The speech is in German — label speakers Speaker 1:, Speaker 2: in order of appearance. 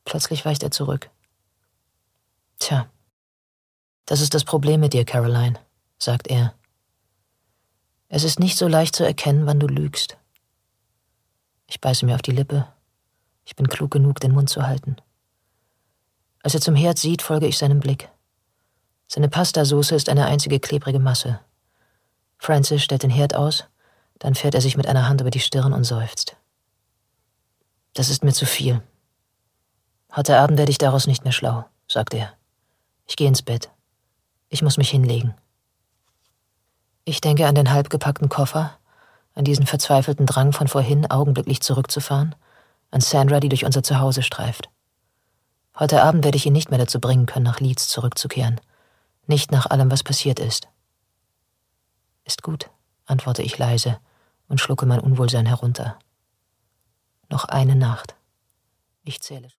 Speaker 1: Plötzlich weicht er zurück. »Tja, das ist das Problem mit dir, Caroline«, sagt er. »Es ist nicht so leicht zu erkennen, wann du lügst.« Ich beiße mir auf die Lippe. Ich bin klug genug, den Mund zu halten. Als er zum Herd sieht, folge ich seinem Blick. Seine Pastasauce ist eine einzige klebrige Masse. Francis stellt den Herd aus, dann fährt er sich mit einer Hand über die Stirn und seufzt. »Das ist mir zu viel. Heute Abend werde ich daraus nicht mehr schlau«, sagt er. »Ich gehe ins Bett. Ich muss mich hinlegen.« Ich denke an den halb gepackten Koffer, an diesen verzweifelten Drang von vorhin, augenblicklich zurückzufahren, an Sandra, die durch unser Zuhause streift. Heute Abend werde ich ihn nicht mehr dazu bringen können, nach Leeds zurückzukehren. Nicht nach allem, was passiert ist. »Ist gut«, antworte ich leise und schlucke mein Unwohlsein herunter. Noch eine Nacht. Ich zähle.